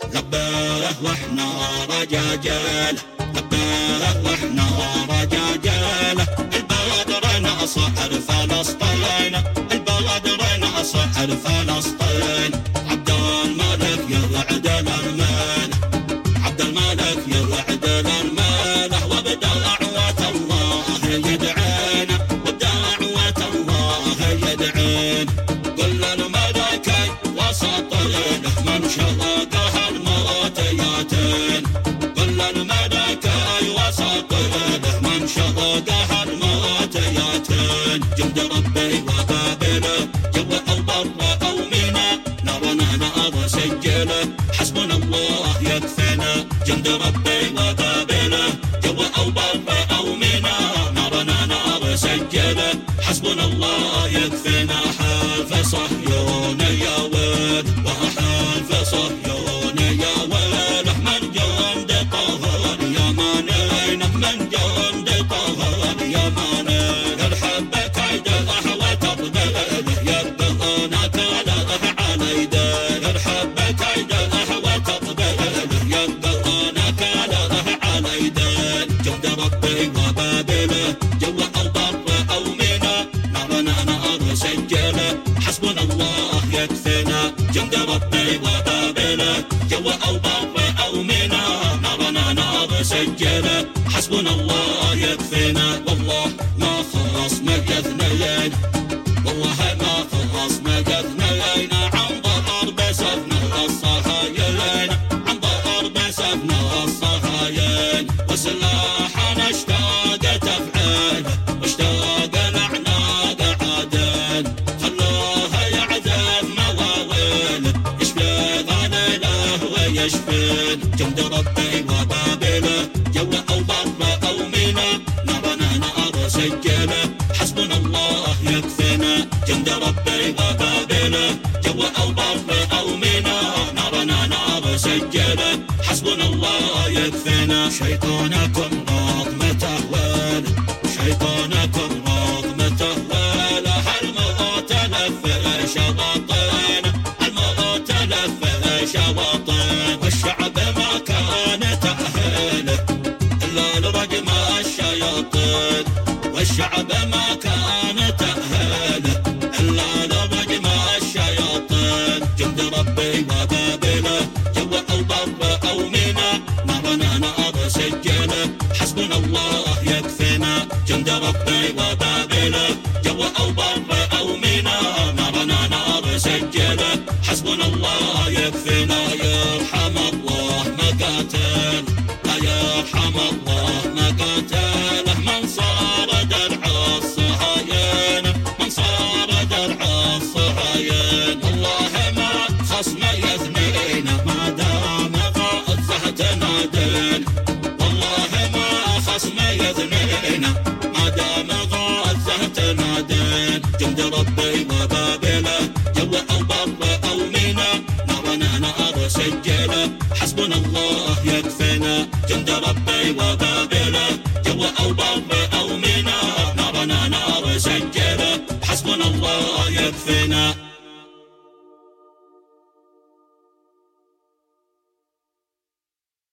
لبيه واحنا رجاجيل، لبيه واحنا رجاجيل. البدر نصر فلسطين، البدر نصر فلسطين. عبد الملك يرعد الارمال، عبد الملك يرعد الارمال. وبدعوة الله يدعينا، وبدعوة الله يدعينا. كل الملكي وسطين من شرقها الموتياتين، كل الملكي وسطين من شرقها الموتياتين. جند ربي وقابله جوا او برا او منا، نارنا نار سجله حسبنا الله يكفينا. جند ربي وقابله جوا او برا او منا، نارنا نار سجله حسبنا الله يكفينا. حلف صهيون يا ويل، وحلف صهيون يا ويل. من جند طهر يمانين، من جند طهر يمانين. الحب كيده وتطبيله يبغونا كاله على يديه، الحب كيده وتطبيله يبغونا كاله على يديه. جند ربي وبابله جوا او برا او منا، نارنا نار سجله حسبنا الله يكفينا. جند ربي وبابله جوا او برا او منا، نارنا نار سجله حسبنا الله يكفينا. والله ما خلصنا اثنين، والله ما خلصنا اثنين. عن ضرب سفنا الصهايين، عن ضرب سفنا الصهايين. وسلاحنا اشتاق تفعيل، واشتاق الاعناق عادين. خلوها يعذب مواويل، يشفي غنيله ويشفين. جند ربي وبابله جوا او برا او منا، نارنا نار سجله حسبنا الله يكفينا. جند ربي وبابله جوا او برا او منا، نارنا نار سجله حسبنا الله يكفينا. شيطانكم رغم تهويل، شيطانكم رغم تهويل. الموت لف شواطين، الموت لف شواطين. والشعب ما كان تأهيله إلا لرجم الشياطين، والشعب ما كان تأهيله إلا لرجم الشياطين. جند ربي وبابله جوا أو برا أو منا، نارنا نار سجله حسبنا الله يكفينا. جند ربي وبابله جوا أو برا أو منا، نارنا نار سجله حسبنا الله يكفينا. يرحم الله مقاتل، يرحم الله مقاتل. من صار درع الصهايين، من صار درع الصهايين. الله ما خصم يثنين ما دام غزه تنادين، والله ما خصم يثنين ما دام غزه تنادين. جند ربي وبابله جوا او برا او منا، نارنا نار سجله حسبنا الله يكفينا. جند ربي وبابله